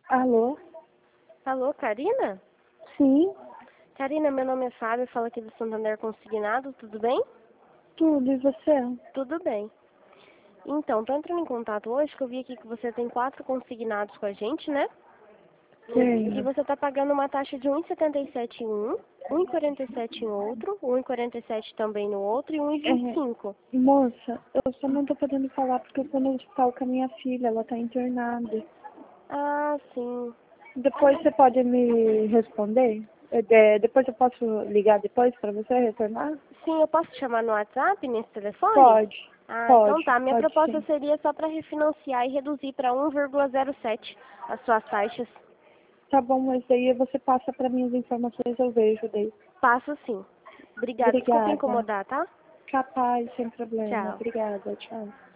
Alô? Alô, Karina? Sim, Karina, meu nome é Fábio, falo aqui do Santander Consignado, tudo bem? tudo, e você? Tudo bem. Então, tô entrando em contato hoje, que eu vi aqui que você tem 4 consignados com a gente, né? E Tenho. você tá pagando uma taxa de 1,77 em um, 1,47 em outro, 1,47 também no outro e É, 1,25. moça, eu só não tô podendo falar porque eu tô no hospital com a minha filha, ela tá internada. Ah, sim. Depois você pode me responder? Depois eu posso ligar depois pra você retornar? Sim, eu posso te chamar no WhatsApp, nesse telefone? Pode, Ah, então pode, tá. Minha pode proposta sim. seria só para refinanciar e reduzir para 1,07 as suas taxas. Tá bom, mas daí você passa pra mim as informações, eu vejo daí. Passo sim. Obrigada. Desculpa Obrigada. incomodar, tá? Capaz, sem problema. Tchau. Obrigada, tchau.